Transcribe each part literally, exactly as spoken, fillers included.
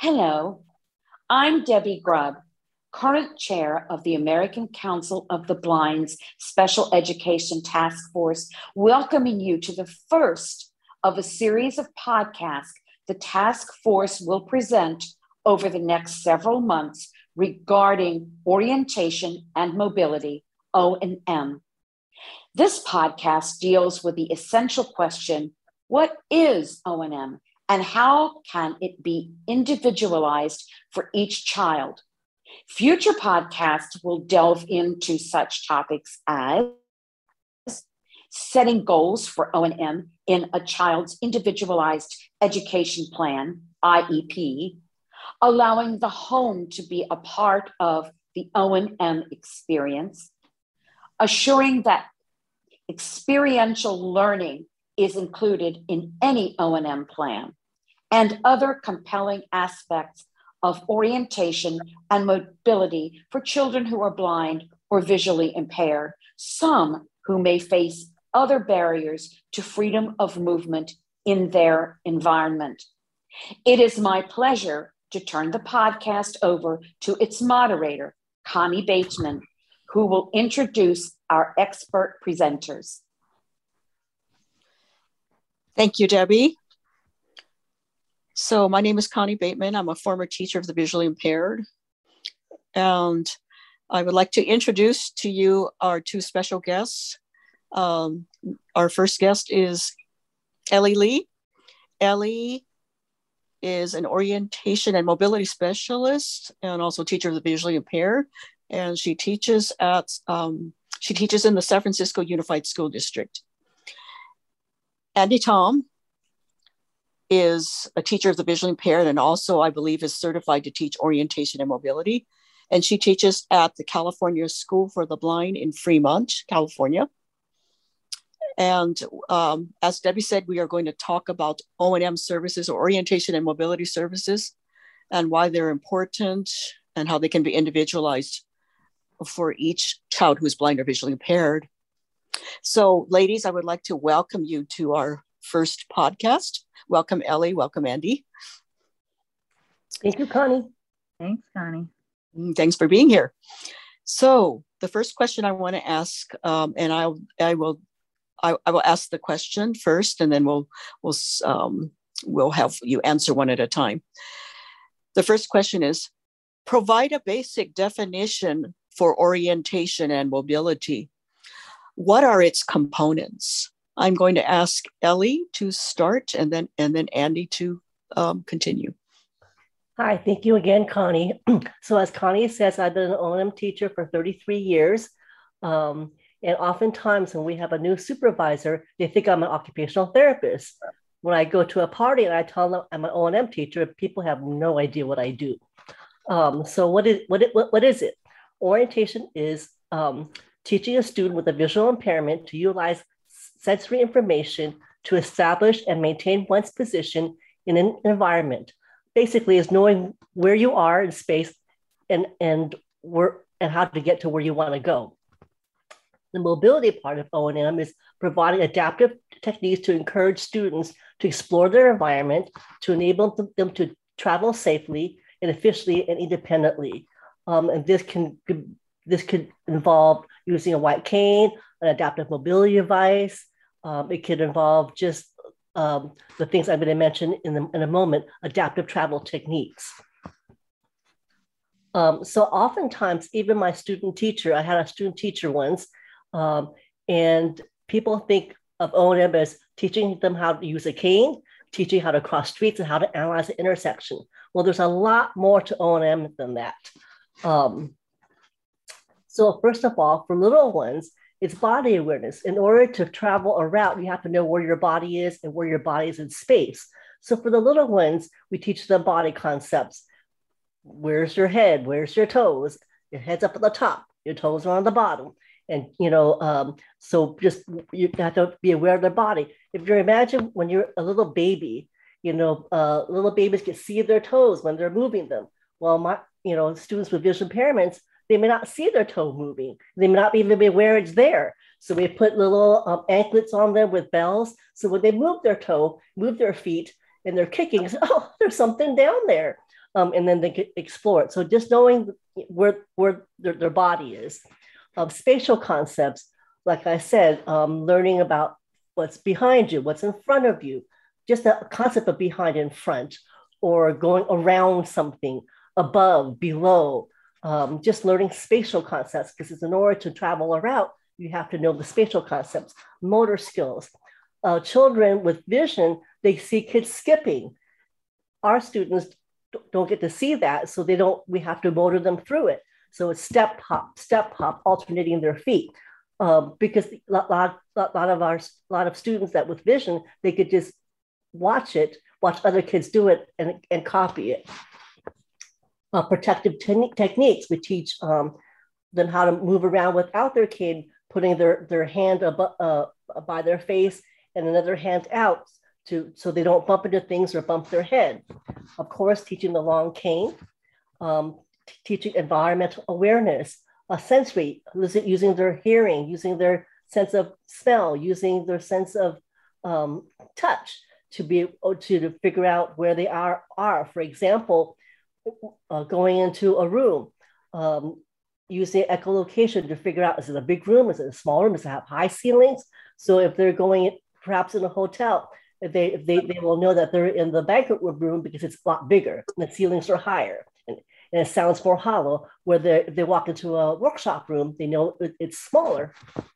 Hello, I'm Debbie Grubb, current chair of the American Council of the Blind's Special Education Task Force, welcoming you to the first of a series of podcasts the task force will present over the next several months regarding orientation and mobility, O and M. This podcast deals with the essential question, what is O and M? And how can it be individualized for each child? Future podcasts will delve into such topics as setting goals for O and M in a child's individualized education plan, I E P, allowing the home to be a part of the O and M experience, assuring that experiential learning is included in any O and M plan, and other compelling aspects of orientation and mobility for children who are blind or visually impaired, some who may face other barriers to freedom of movement in their environment. It is my pleasure to turn the podcast over to its moderator, Connie Bateman, who will introduce our expert presenters. Thank you, Debbie. So my name is Connie Bateman. I'm a former teacher of the visually impaired. And I would like to introduce to you our two special guests. Um, our first guest is Ellie Lee. Ellie is an orientation and mobility specialist and also teacher of the visually impaired. And she teaches at, um, she teaches in the San Francisco Unified School District. Andy Tom is a teacher of the visually impaired and also, I believe, is certified to teach orientation and mobility. And she teaches at the California School for the Blind in Fremont, California. And um, as Debbie said, we are going to talk about O and M services or orientation and mobility services and why they're important and how they can be individualized for each child who is blind or visually impaired. So ladies, I would like to welcome you to our first podcast. Welcome, Ellie. Welcome, Andy. Thank you, Connie. Thanks, Connie. Thanks for being here. So the first question I want to ask, um, and I, I will, I, I will ask the question first, and then we'll, we'll, um, we'll have you answer one at a time. The first question is: provide a basic definition for orientation and mobility. What are its components? I'm going to ask Ellie to start and then and then Andy to um, continue. Hi, thank you again, Connie. So as Connie says, I've been an O and M teacher for thirty-three years. Um, and oftentimes when we have a new supervisor, they think I'm an occupational therapist. When I go to a party and I tell them I'm an O and M teacher, people have no idea what I do. Um, so what is, what, it, what, what is it? Orientation is um, teaching a student with a visual impairment to utilize sensory information to establish and maintain one's position in an environment. Basically, is knowing where you are in space and, and, where, and how to get to where you want to go. The mobility part of O and M is providing adaptive techniques to encourage students to explore their environment, to enable them, them to travel safely and efficiently and independently. Um, and this can, this could involve using a white cane, an adaptive mobility device. Um, it could involve just um, the things I'm going to mention in, the, in a moment, adaptive travel techniques. Um, so oftentimes, even my student teacher, I had a student teacher once, um, and people think of O and M as teaching them how to use a cane, teaching how to cross streets and how to analyze an intersection. Well, there's a lot more to O and M than that. Um, so first of all, for little ones, it's body awareness. In order to travel a route, you have to know where your body is and where your body is in space. So for the little ones, we teach them body concepts. Where's your head? Where's your toes? Your head's up at the top, your toes are on the bottom. And, you know, um, so just, you have to be aware of their body. If you imagine when you're a little baby, you know, uh, little babies can see their toes when they're moving them. Well, my, you know, students with visual impairments, they may not see their toe moving. They may not even be aware it's there. So we put little um, anklets on them with bells. So when they move their toe, move their feet, and they're kicking, oh, there's something down there. um, and then they could explore it. So just knowing where, where their, their body is. Um, spatial concepts, like I said, um, learning about what's behind you, what's in front of you, just the concept of behind and front, or going around something, above, below, um, just learning spatial concepts, because in order to travel a route, you have to know the spatial concepts, motor skills. Uh, children with vision, they see kids skipping. Our students don't get to see that, so they don't, we have to motor them through it. So it's step hop, step hop, alternating their feet. Um, because a lot, lot, lot of our, lot of students that with vision, they could just watch it, watch other kids do it and, and copy it. Uh, protective te- techniques, we teach um, them how to move around without their cane, putting their, their hand above, uh, by their face and another hand out to, so they don't bump into things or bump their head. Of course, teaching the long cane, um, t- teaching environmental awareness, a sensory, using their hearing, using their sense of smell, using their sense of um, touch to be to, to figure out where they are. are. For example, uh, going into a room, um, using echolocation to figure out, is it a big room? Is it a small room? Does it have high ceilings? So if they're going in, perhaps in a hotel, if they, if they, they will know that they're in the banquet room because it's a lot bigger and the ceilings are higher and, and it sounds more hollow. Where they, if they walk into a workshop room, they know it, it's smaller.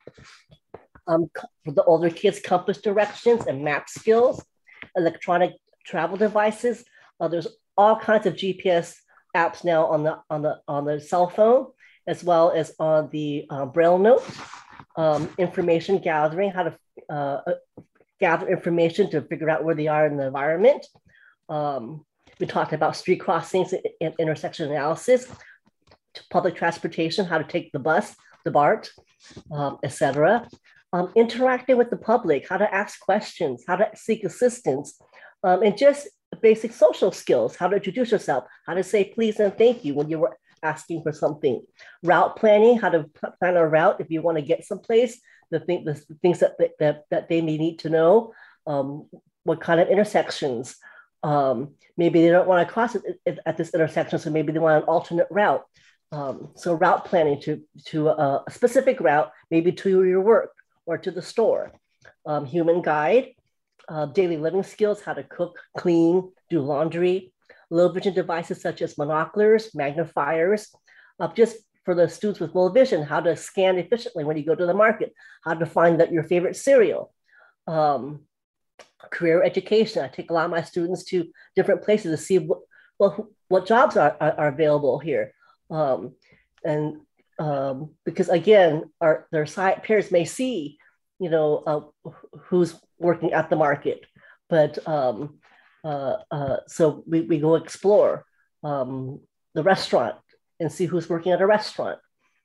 Um, for the older kids, compass directions and map skills, electronic travel devices. Uh, there's all kinds of G P S apps now on the on the on the cell phone, as well as on the uh, Braille note. Um, information gathering, how to uh, gather information to figure out where they are in the environment. Um, we talked about street crossings and intersection analysis, public transportation, how to take the bus, the BART, um, et cetera. Um, interacting with the public, how to ask questions, how to seek assistance, um, and just basic social skills, how to introduce yourself, how to say please and thank you when you were asking for something. Route planning, how to plan a route if you want to get someplace, the, thing, the things that, that, that they may need to know, um, what kind of intersections. Um, maybe they don't want to cross it at this intersection, so maybe they want an alternate route. Um, so route planning to, to a, a specific route, maybe to your work or to the store. Um, human guide, uh, daily living skills, how to cook, clean, do laundry, low vision devices such as monoculars, magnifiers, uh, just for the students with low vision, how to scan efficiently when you go to the market, how to find that your favorite cereal. Um, career education, I take a lot of my students to different places to see what, well, what jobs are, are, are available here. Um, and um, because again, our, their side peers may see, you know, uh, who's working at the market, but um, uh, uh, so we, we go explore um, the restaurant and see who's working at a restaurant.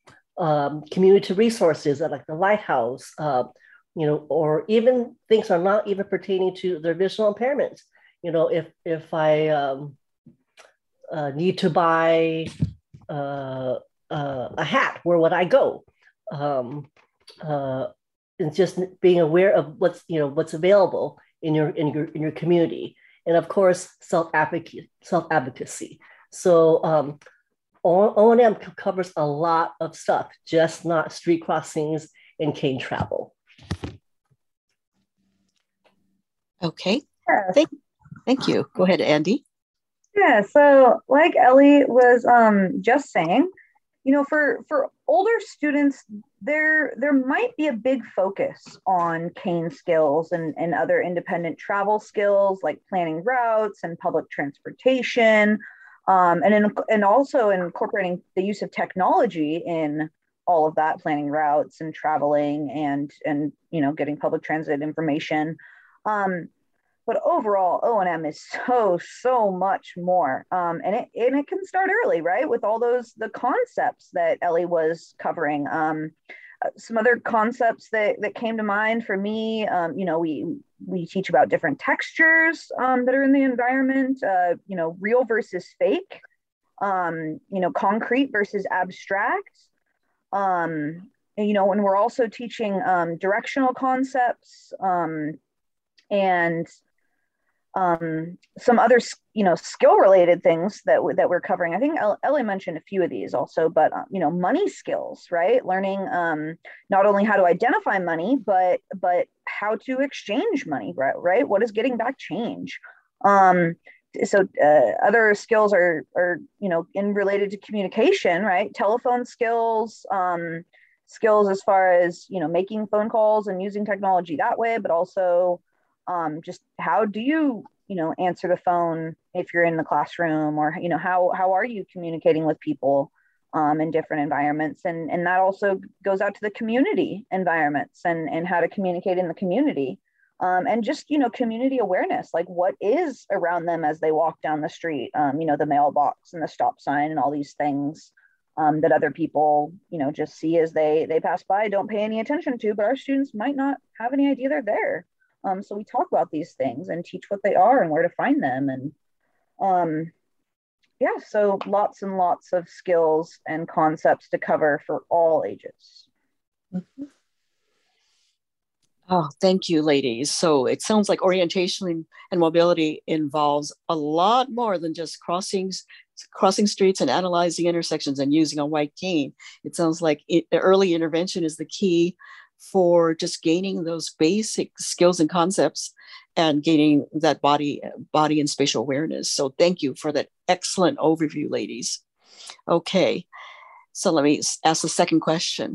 Um, community resources like the lighthouse, uh, you know, or even things are not even pertaining to their visual impairments. You know, if if I um, uh, need to buy uh, uh, a hat, where would I go? Um, uh, and just being aware of what's you know what's available in your in your in your community, and of course self advocacy self advocacy. So um, O and M covers a lot of stuff, just not street crossings and cane travel. Okay, Yeah. thank, thank you. Go ahead, Andy. Yeah, so like Ellie was um, just saying, you know, for, for older students, there there might be a big focus on cane skills and, and other independent travel skills like planning routes and public transportation, um, and, in, and also incorporating the use of technology in all of that, planning routes and traveling and, and you know, getting public transit information. Um, but overall, O and M is so, so much more. Um, and, it, and it can start early, right? With all those, the concepts that Ellie was covering. Um, some other concepts that, that came to mind for me, um, you know, we, we teach about different textures um, that are in the environment, uh, you know, real versus fake, um, you know, concrete versus abstract. Um, and, you know, and we're also teaching um, directional concepts, um, and um, some other, you know, skill related things that, w- that we're covering. I think Ellie mentioned a few of these also, but, uh, you know, money skills, right? Learning um, not only how to identify money, but, but how to exchange money, right? right? What is getting back change? Um, so uh, other skills are, are, you know, in related to communication, right? Telephone skills, um, skills as far as, you know, making phone calls and using technology that way, but also um, just how do you, you know, answer the phone if you're in the classroom, or, you know, how, how are you communicating with people um, in different environments? And, and that also goes out to the community environments and, and how to communicate in the community. Um, and just, you know, community awareness, like what is around them as they walk down the street, um, you know, the mailbox and the stop sign and all these things um, that other people, you know, just see as they, they pass by, don't pay any attention to, but our students might not have any idea they're there. Um, so we talk about these things and teach what they are and where to find them. And um, yeah, so lots and lots of skills and concepts to cover for all ages. Mm-hmm. Oh, thank you, ladies. So it sounds like orientation and mobility involves a lot more than just crossings, crossing streets and analyzing intersections and using a white cane. It sounds like it, the early intervention is the key for just gaining those basic skills and concepts and gaining that body, body and spatial awareness. So thank you for that excellent overview, ladies. Okay, so let me ask the second question.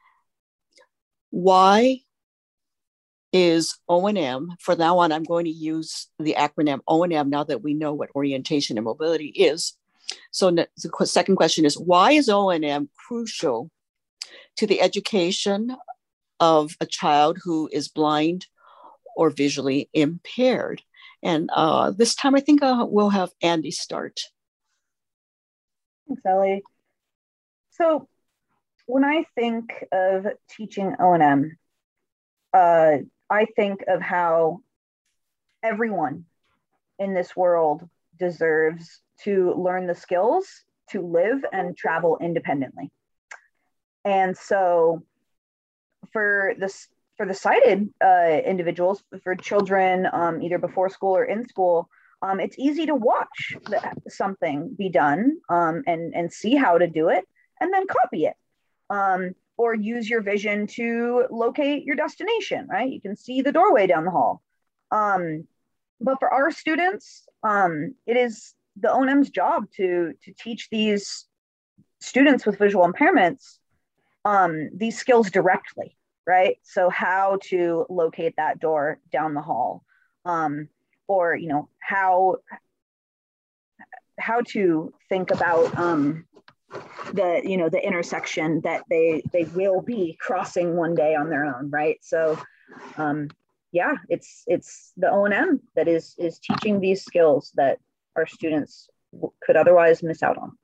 Why is O and M, from now on, I'm going to use the acronym O and M now that we know what orientation and mobility is. So the second question is, why is O and M crucial to the education of a child who is blind or visually impaired? And uh, this time, I think uh, we'll have Andy start. Thanks, Ellie. So when I think of teaching O and M, uh, I think of how everyone in this world deserves to learn the skills to live and travel independently. And so for this, for the sighted uh, individuals, for children, um, either before school or in school, um, it's easy to watch the, something be done um, and, and see how to do it and then copy it. Um, or use your vision to locate your destination, right? You can see the doorway down the hall. Um, but for our students, um, it is the O and M's job to, to teach these students with visual impairments um, these skills directly, right? So how to locate that door down the hall, um, or, you know, how, how to think about, um, the, you know, the intersection that they they will be crossing one day on their own, right? So um yeah, it's it's the O and M that is is teaching these skills that our students w- could otherwise miss out on.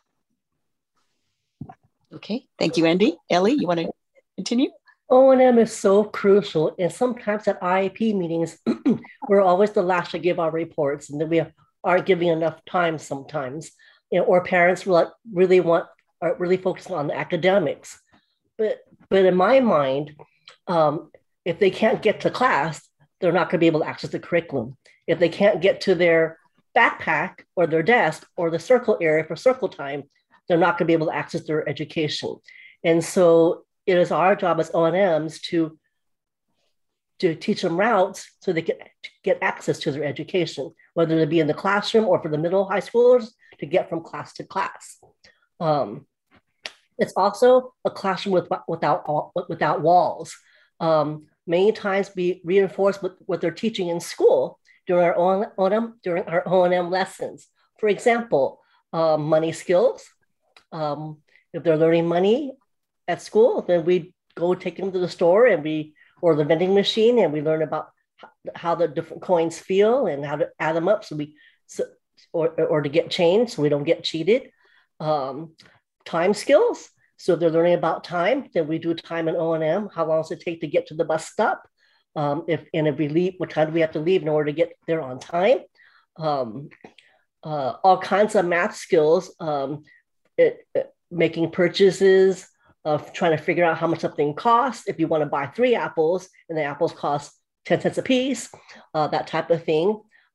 Okay, thank you, Andy. Ellie, you want to continue? O and M is so crucial, and sometimes at I E P meetings we're always the last to give our reports, and then we aren't giving enough time sometimes. You know, or parents really, really want are really focusing on the academics. But but in my mind, um, if they can't get to class, they're not going to be able to access the curriculum. If they can't get to their backpack or their desk or the circle area for circle time, they're not going to be able to access their education. And so it is our job as O and Ms to to teach them routes so they can get access to their education, whether it be in the classroom or for the middle high schoolers to get from class to class. Um, it's also a classroom with, without, without walls. Um, many times we reinforce what, what they're teaching in school during our O and M, during our O and M lessons. For example, um, money skills. Um, if they're learning money at school, then we go take them to the store and we or the vending machine, and we learn about how the different coins feel and how to add them up so we so, or, or to get changed so we don't get cheated. Um, time skills. So if they're learning about time, then we do time in O and M. How long does it take to get to the bus stop? Um, if and if we leave, what time do we have to leave in order to get there on time? Um, uh, all kinds of math skills, um, it, it, making purchases, of trying to figure out how much something costs. If you want to buy three apples and the apples cost ten cents a piece, uh, that type of thing.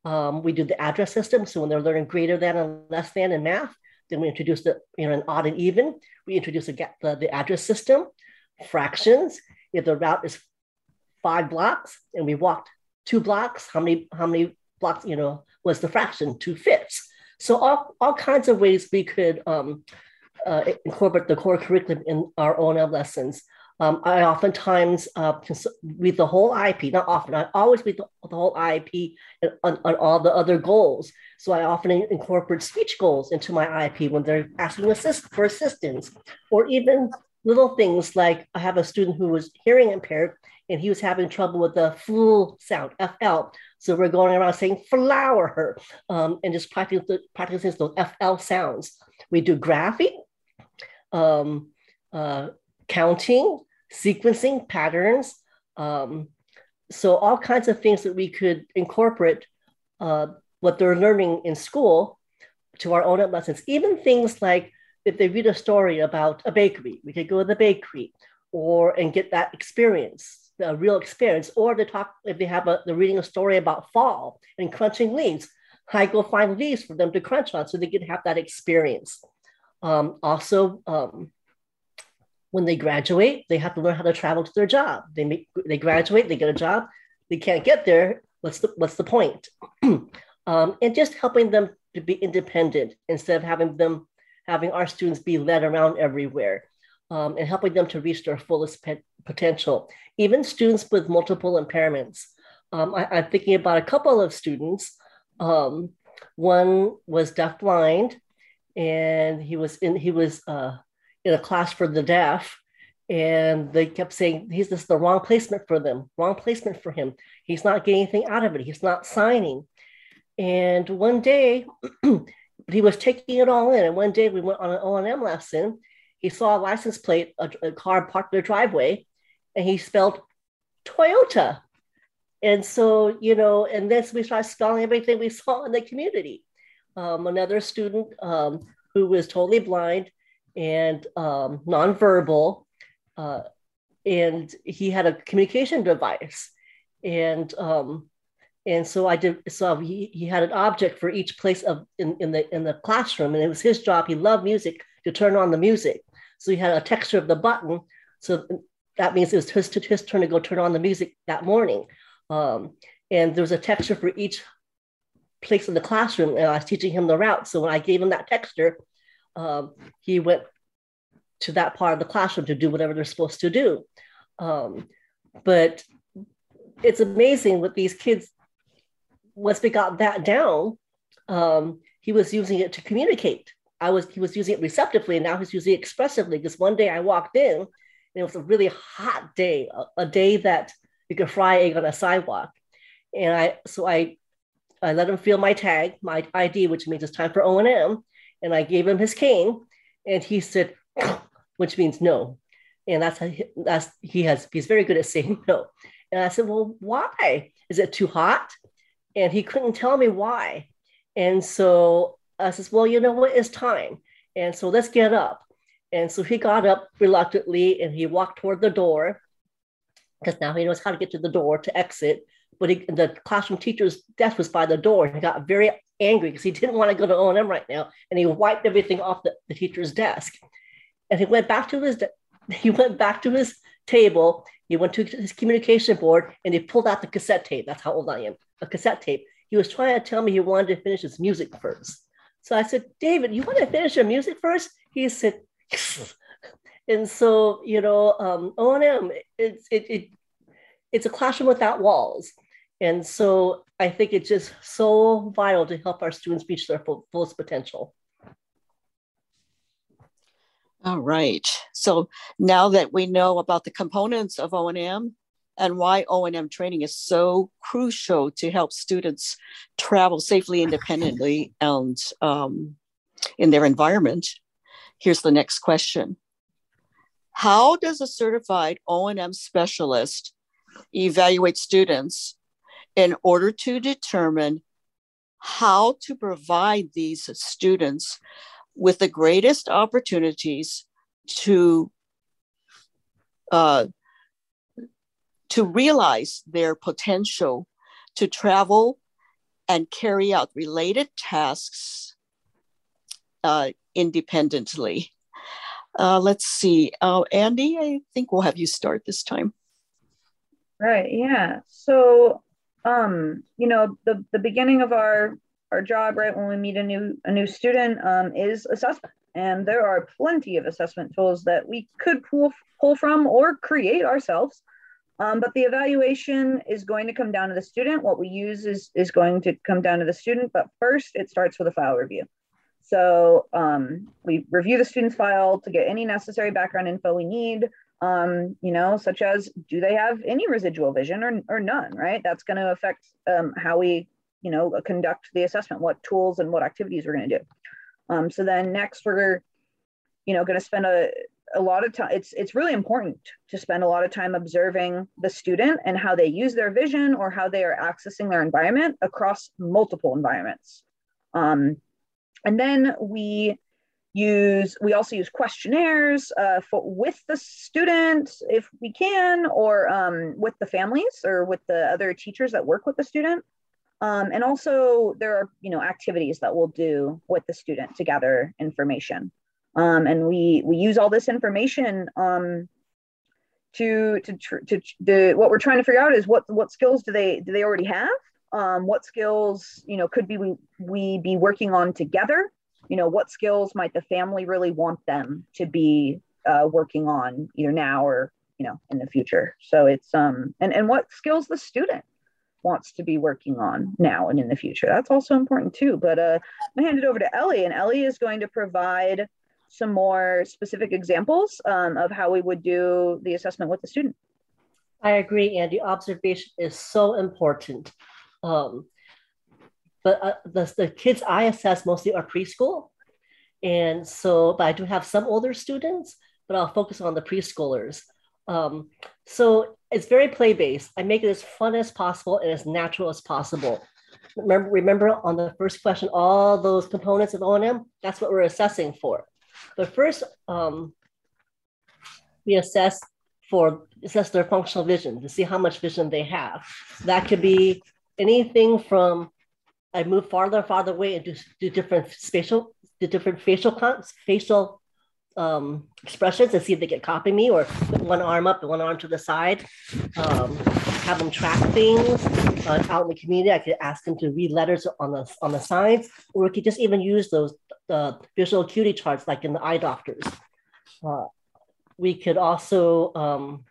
Um, we do the address system. So when they're learning greater than and less than in math, then we introduce the, you know, an odd and even. We introduce the, the, the address system, fractions. If the route is five blocks and we walked two blocks, how many, how many blocks, you know, was the fraction? Two fifths. So all, all kinds of ways we could um, uh, incorporate the core curriculum in our O and M lessons. Um, I oftentimes uh, read the whole I P, not often, I always read the, the whole I P on, on all the other goals. So I often incorporate speech goals into my I P when they're asking assist for assistance, or even little things like I have a student who was hearing impaired and he was having trouble with the fl sound, F L. So we're going around saying flower um, and just practicing, practicing those F L sounds. We do graphing, um, uh, counting, sequencing patterns. Um, so all kinds of things that we could incorporate uh, what they're learning in school to our own lessons. Even things like if they read a story about a bakery, we could go to the bakery or and get that experience, the real experience. Or they talk, if they have a, they're reading a story about fall and crunching leaves, I go find leaves for them to crunch on so they can have that experience. Um, also, um, when they graduate, they have to learn how to travel to their job. They make, they graduate, they get a job, they can't get there. What's the, what's the point? um, and just helping them to be independent instead of having them, having our students be led around everywhere, um, and helping them to reach their fullest pe- potential. Even students with multiple impairments. Um, I, I'm thinking about a couple of students. Um, one was deafblind, and he was in, he was, uh, in a class for the deaf, and they kept saying, he's this is the wrong placement for them, wrong placement for him. He's not getting anything out of it. He's not signing. And one day, he was taking it all in. And one day we went on an O and M lesson. He saw a license plate, a, a car parked in their driveway, and he spelled Toyota. And so, you know, and then we started spelling everything we saw in the community. Um, another student um, who was totally blind and um, nonverbal, uh, and he had a communication device, and um, and so I did. So he, he had an object for each place of in, in the in the classroom, and it was his job. He loved music to turn on the music, so he had a texture of the button. So that means it was his, his turn to go turn on the music that morning, um, and there was a texture for each place in the classroom, and I was teaching him the route. So when I gave him that texture, Um, he went to that part of the classroom to do whatever they're supposed to do. Um, but it's amazing what these kids, once we got that down, um, he was using it to communicate. I was, he was using it receptively, and now he's using it expressively. Because one day I walked in, and it was a really hot day, a, a day that you could fry egg on a sidewalk. And I, so I, I let him feel my tag, my I D, which means it's time for O and M. And I gave him his cane, and he said, which means no. And that's how he, that's, he has, he's very good at saying no. And I said, well, why? Is it too hot? And he couldn't tell me why. And so I said, well, you know what, it's time. And so let's get up. And so he got up reluctantly, and he walked toward the door, because now he knows how to get to the door to exit. But he, the classroom teacher's desk was by the door, and he got very angry because he didn't want to go to O and M right now, and he wiped everything off the, the teacher's desk. And he went back to his he went back to his table. He went to his communication board, and he pulled out the cassette tape. That's how old I am. A cassette tape. He was trying to tell me he wanted to finish his music first. So I said, David, you want to finish your music first? He said, and so, you know, um, O and M, it's it, it it's a classroom without walls. And so I think it's just so vital to help our students reach their full, fullest potential. All right. So now that we know about the components of O and M and why O and M training is so crucial to help students travel safely, independently, and um, in their environment, here's the next question. How does a certified O and M specialist evaluate students in order to determine how to provide these students with the greatest opportunities to uh, to realize their potential to travel and carry out related tasks uh, independently. Uh, let's see, uh, Andy, I think we'll have you start this time. Right, yeah. So, um, you know, the, the beginning of our, our job, right, when we meet a new, a new student um, is assessment. And there are plenty of assessment tools that we could pull, pull from or create ourselves. Um, but the evaluation is going to come down to the student. What we use is, is going to come down to the student, but first it starts with a file review. So um, we review the student's file to get any necessary background info we need, um, you know, such as, do they have any residual vision or, or none, right? That's going to affect um, how we, you know, conduct the assessment, what tools and what activities we're going to do. Um, so then next we're, you know, going to spend a, a lot of time. It's, it's really important to spend a lot of time observing the student and how they use their vision or how they are accessing their environment across multiple environments. Um, and then we use, we also use questionnaires uh, for, with the student if we can, or um, with the families or with the other teachers that work with the student. Um, and also there are, you know, activities that we'll do with the student to gather information. Um, and we we use all this information um, to to to the what we're trying to figure out is what what skills do they do they already have? Um, what skills, you know, could be we we be working on together? You know, what skills might the family really want them to be uh, working on either now or, you know, in the future? So it's um and and what skills the student wants to be working on now and in the future. That's also important too. But uh, I'm gonna hand it over to Ellie, and Ellie is going to provide some more specific examples um, of how we would do the assessment with the student. I agree, Andy. Observation is so important. Um, but uh, the, the kids I assess mostly are preschool. And so, but I do have some older students, but I'll focus on the preschoolers. Um, so it's very play-based. I make it as fun as possible and as natural as possible. Remember, remember on the first question, all those components of O and M, that's what we're assessing for. But first, um, we assess for assess their functional vision to see how much vision they have. That could be anything from I move farther and farther away and do, do different spatial, do different facial facial um, expressions and see if they can copy me, or put one arm up and one arm to the side. Um, have them track things uh, out in the community. I could ask them to read letters on the on the signs, or we could just even use those uh, visual acuity charts like in the eye doctors. Uh, we could also um,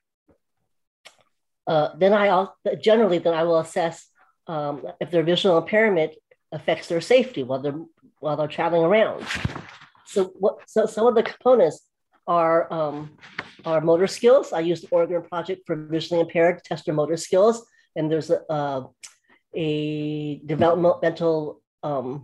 uh, then I I'll, generally then I will assess um, if their visual impairment affects their safety while they're while they're traveling around. So what? So some of the components are um, are motor skills. I use the Oregon Project for visually impaired to test their motor skills, and there's a uh, a developmental um,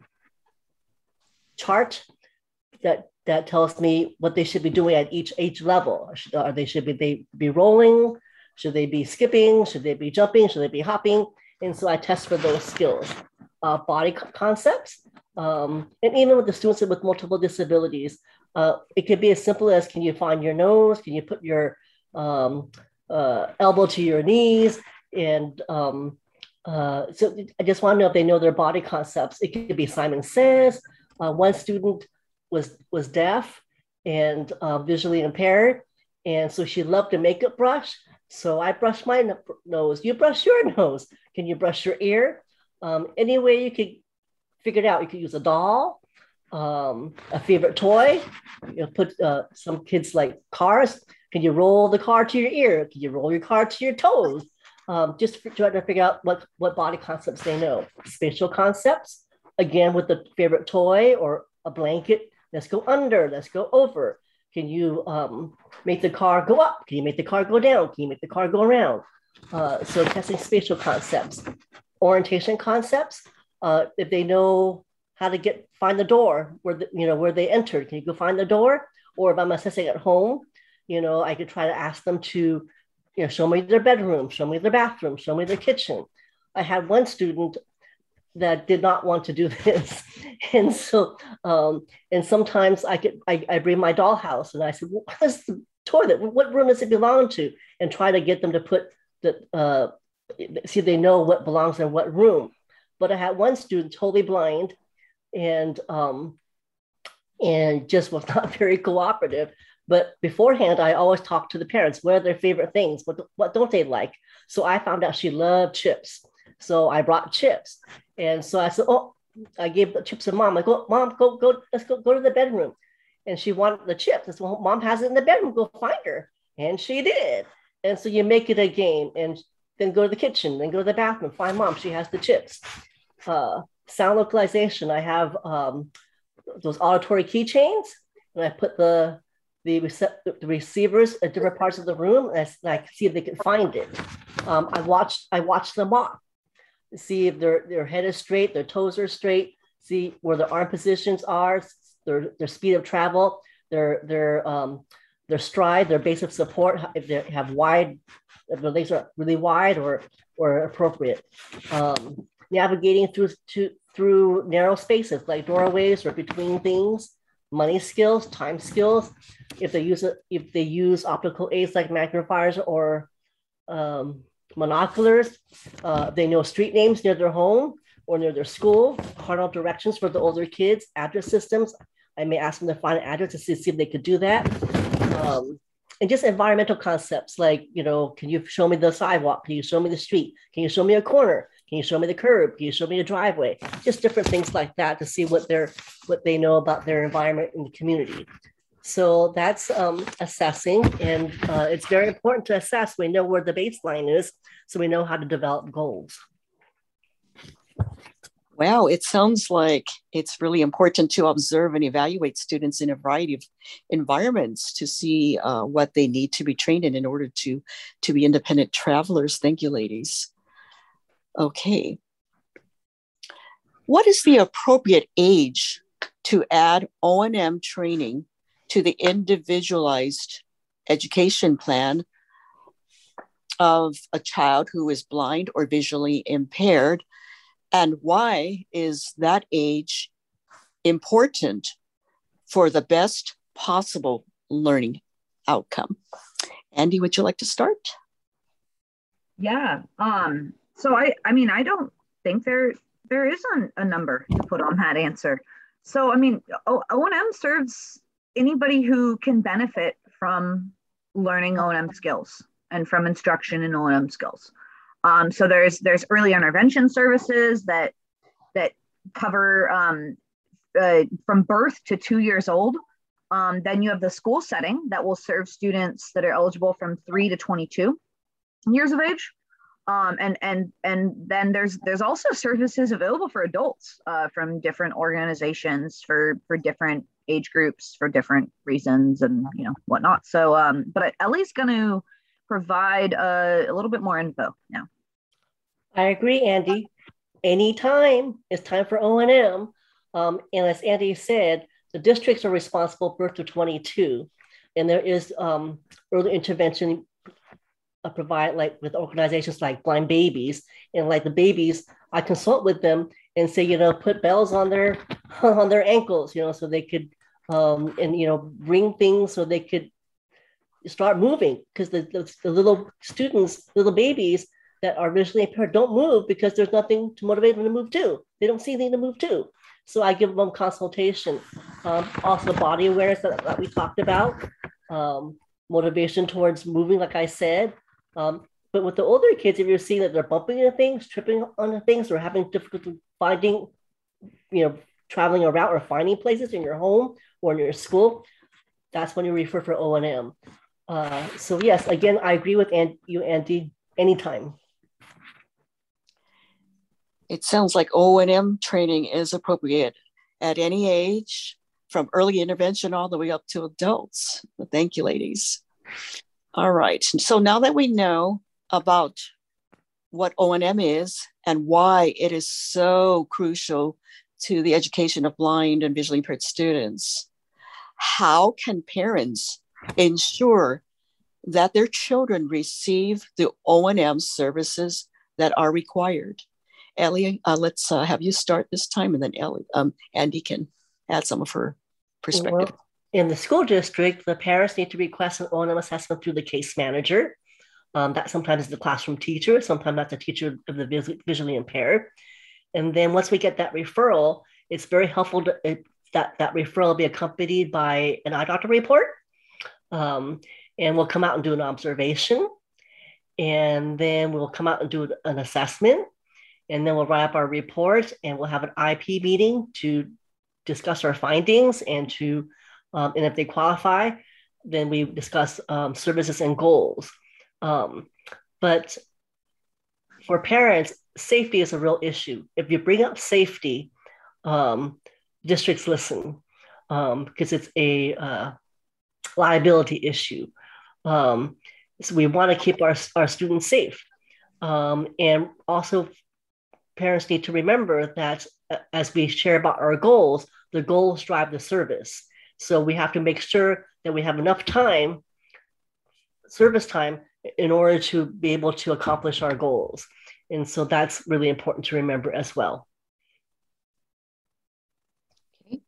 chart that that tells me what they should be doing at each age level. Are they should be they be rolling? Should they be skipping? Should they be jumping? Should they be hopping? And so I test for those skills. Uh, body concepts, um, and even with the students with multiple disabilities, uh, it could be as simple as, can you find your nose? Can you put your um, uh, elbow to your knees? And um, uh, so I just want to know if they know their body concepts. It could be Simon Says. Uh, one student was, was deaf and uh, visually impaired. And so she loved a makeup brush. So I brushed my nose. You brush your nose. Can you brush your ear? Um, any way you could figure it out. You could use a doll, um, a favorite toy. You know, put uh, some kids like cars. Can you roll the car to your ear? Can you roll your car to your toes? Um, just trying to figure out what, what body concepts they know. Spatial concepts, again, with the favorite toy or a blanket. Let's go under, let's go over. Can you um, make the car go up? Can you make the car go down? Can you make the car go around? Uh, so testing spatial concepts. Orientation concepts, uh, if they know how to get find the door where the, you know where they entered, can you go find the door? Or if I'm assessing at home, you know, I could try to ask them to, you know, show me their bedroom, show me their bathroom, show me their kitchen. I had one student that did not want to do this, and so um, and sometimes I could I, I bring my dollhouse and I said, well, what is the toilet? What room does it belong to? And try to get them to put the uh, see if they know what belongs in what room. but I had one student totally blind and um, and just was not very cooperative. But beforehand, I always talked to the parents. What are their favorite things? What, what don't they like? So I found out she loved chips. So I brought chips. And so I said, oh, I gave the chips to mom. I go, mom, go, go, let's go, go to the bedroom. And she wanted the chips. I said, well, mom has it in the bedroom. Go find her. And she did. And so you make it a game and then go to the kitchen, then go to the bathroom, find mom, she has the chips. Uh, sound localization, I have um, those auditory keychains, and I put the the, recept- the receivers at different parts of the room, and I, and I see if they can find it. Um, I watched I watched them walk, see if their, their head is straight, their toes are straight, see where their arm positions are, their, their speed of travel, their their um, their stride, their base of support, if they have wide, if their legs are really wide or or appropriate. Um, navigating through to, through narrow spaces like doorways or between things. Money skills, time skills. If they use it, if they use optical aids like magnifiers or um, monoculars, uh, they know street names near their home or near their school. Cardinal directions for the older kids. Address systems. I may ask them to find an address to see, see if they could do that. Um, and just environmental concepts like, you know, can you show me the sidewalk? Can you show me the street? Can you show me a corner? Can you show me the curb? Can you show me a driveway? Just different things like that to see what they're what they know about their environment in the community. So that's um, assessing, and uh, it's very important to assess. We know where the baseline is, so we know how to develop goals. Wow, it sounds like it's really important to observe and evaluate students in a variety of environments to see uh, what they need to be trained in in order to, to be independent travelers. Thank you, ladies. Okay. What is the appropriate age to add O and M training to the individualized education plan of a child who is blind or visually impaired? And why is that age important for the best possible learning outcome? Andy, would you like to start? Yeah. Um, so I, I mean, I don't think there there is a, a number to put on that answer. So, I mean, O and M serves anybody who can benefit from learning O and M skills and from instruction in O and M skills. Um, so there's there's early intervention services that that cover um, uh, from birth to two years old. Um, then you have the school setting that will serve students that are eligible from three to twenty-two years of age. Um, and and and then there's there's also services available for adults uh, from different organizations for for different age groups for different reasons and you know whatnot. So, um, but Ellie's going to provide a, a little bit more info now. I agree, Andy. Anytime it's time for O and M. Um, and as Andy said, the districts are responsible birth to twenty-two. And there is um, early intervention uh, provide like with organizations like Blind Babies. And like the babies, I consult with them and say, you know, put bells on their on their ankles, you know, so they could, um, and, you know, bring things so they could start moving. Because the, the, the little students, little babies, that are visually impaired don't move because there's nothing to motivate them to move to. They don't see anything to move to. So I give them consultation. Um, also body awareness that, that we talked about, um, motivation towards moving, like I said. Um, but with the older kids, if you're seeing that they're bumping into things, tripping on things, or having difficulty finding, you know, traveling around or finding places in your home or in your school, that's when you refer for O and M. Uh, so yes, again, I agree with An- you, Andy, anytime. It sounds like O and M training is appropriate at any age, from early intervention all the way up to adults. Thank you, ladies. All right. So now that we know about what O and M is and why it is so crucial to the education of blind and visually impaired students, how can parents ensure that their children receive the O and M services that are required? Ellie, uh, let's uh, have you start this time, and then Ellie, um, Andy can add some of her perspective. Well, in the school district, the parents need to request an O and M assessment through the case manager. Um, that sometimes is the classroom teacher, sometimes that's a teacher of the vis- visually impaired. And then once we get that referral, it's very helpful to, it, that that referral be accompanied by an eye doctor report. Um, and we'll come out and do an observation. And then we'll come out and do an assessment. And then we'll write up our report and we'll have an I P meeting to discuss our findings and to, um, and if they qualify, then we discuss um, services and goals. Um, but for parents, safety is a real issue. If you bring up safety, um, districts listen um, because it's a uh, liability issue. Um, so we want to keep our, our students safe. Um, and also parents need to remember that as we share about our goals, the goals drive the service. So we have to make sure that we have enough time, service time, in order to be able to accomplish our goals. And so that's really important to remember as well. Okay.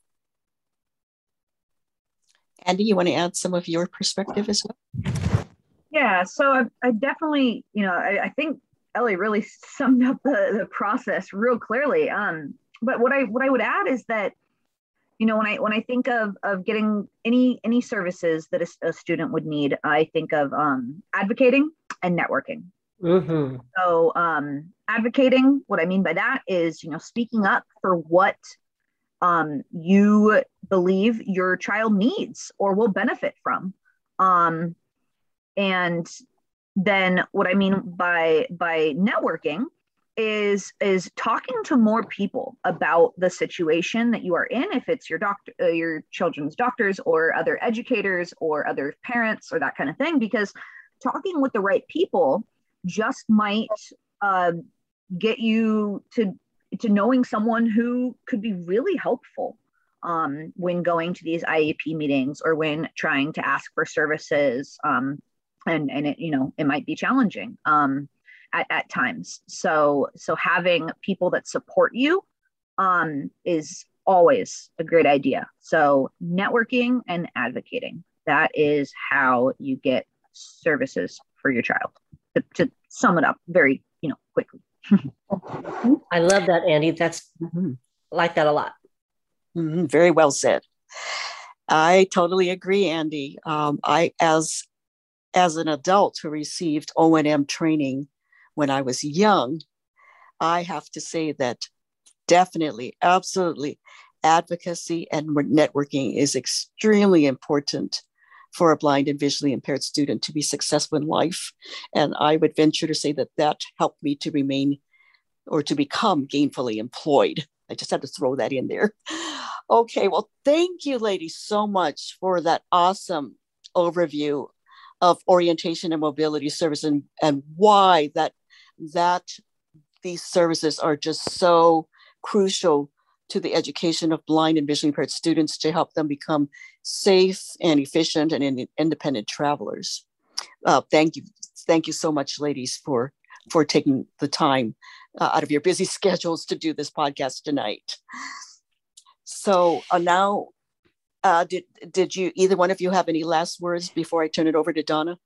Andy, you want to add some of your perspective as well? Yeah, so I, I definitely, you know, I, I think Ellie really summed up the, the process real clearly. Um, but what I what I would add is that, you know, when I when I think of of getting any any services that a, a student would need, I think of um, advocating and networking. Mm-hmm. So um, advocating, what I mean by that is, you know, speaking up for what um, you believe your child needs or will benefit from. Um, and then what I mean by by networking is is talking to more people about the situation that you are in, if it's your doctor, uh, your children's doctors or other educators or other parents or that kind of thing, because talking with the right people just might uh, get you to to knowing someone who could be really helpful um, when going to these I E P meetings or when trying to ask for services. Um, and and it, you know, it might be challenging um, at, at times. So so having people that support you um, is always a great idea. So networking and advocating, that is how you get services for your child. To, to sum it up very, you know, quickly. I love that, Andy. That's mm-hmm. like that a lot. Mm-hmm. Very well said. I totally agree, Andy. Um, I, as as an adult who received O and M training when I was young, I have to say that definitely, absolutely, advocacy and networking is extremely important for a blind and visually impaired student to be successful in life. And I would venture to say that that helped me to remain or to become gainfully employed. I just had to throw that in there. Okay, well, thank you, ladies, so much for that awesome overview of orientation and mobility service and, and why that, that these services are just so crucial to the education of blind and visually impaired students to help them become safe and efficient and in, independent travelers. Uh, thank you. Thank you so much, ladies, for, for taking the time uh, out of your busy schedules to do this podcast tonight. So uh, now, uh, did, did you, either one of you have any last words before I turn it over to Donna?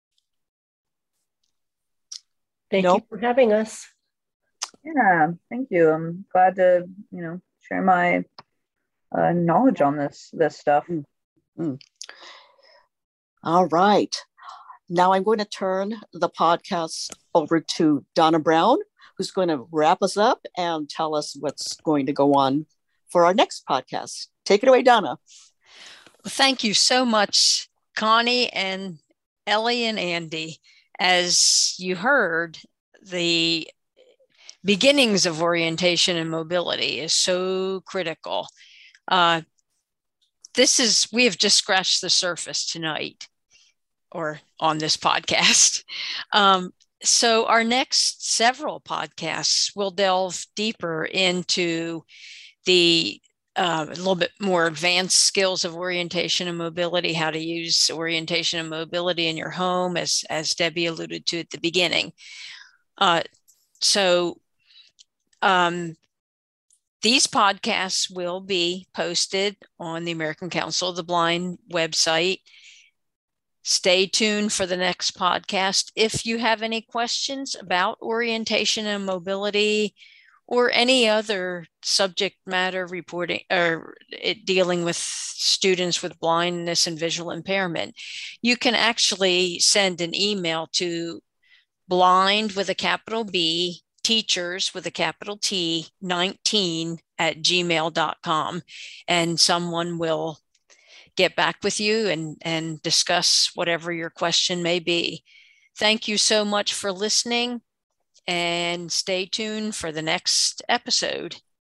Thank nope. you for having us. Yeah, thank you. I'm glad to, you know, share my uh, knowledge on this this stuff. Mm-hmm. All right. Now I'm going to turn the podcast over to Donna Brown, who's going to wrap us up and tell us what's going to go on for our next podcast. Take it away, Donna. Well, thank you so much, Connie and Ellie and Andy. As you heard, the beginnings of orientation and mobility is so critical. Uh, this is, we have just scratched the surface tonight or on this podcast. Um, so our next several podcasts will delve deeper into the uh, a little bit more advanced skills of orientation and mobility, how to use orientation and mobility in your home, as, as Debbie alluded to at the beginning. Uh, so Um, these podcasts will be posted on the American Council of the Blind website. Stay tuned for the next podcast. If you have any questions about orientation and mobility or any other subject matter reporting or it dealing with students with blindness and visual impairment, you can actually send an email to blind with a capital B, teachers with a capital T, nineteen at gmail dot com. And someone will get back with you and, and discuss whatever your question may be. Thank you so much for listening, and stay tuned for the next episode.